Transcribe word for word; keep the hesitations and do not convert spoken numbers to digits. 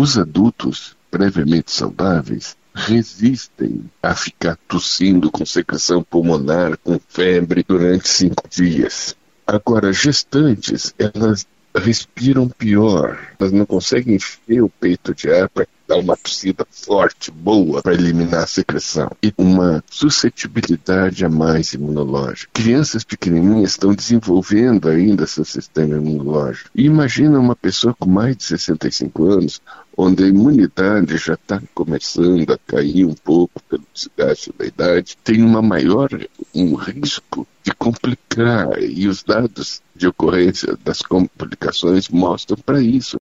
Os adultos previamente saudáveis resistem a ficar tossindo com secreção pulmonar, com febre durante cinco dias. Agora, gestantes, elas respiram pior, elas não conseguem encher o peito de ar para dar uma tossida forte, boa, para eliminar a secreção. E uma suscetibilidade a mais imunológica. Crianças pequenininhas estão desenvolvendo ainda seu sistema imunológico. E imagina uma pessoa com mais de sessenta e cinco anos, onde a imunidade já está começando a cair um pouco pelo desgaste da idade, tem uma maior, um risco de complicar, e os dados de ocorrência das complicações mostram para isso.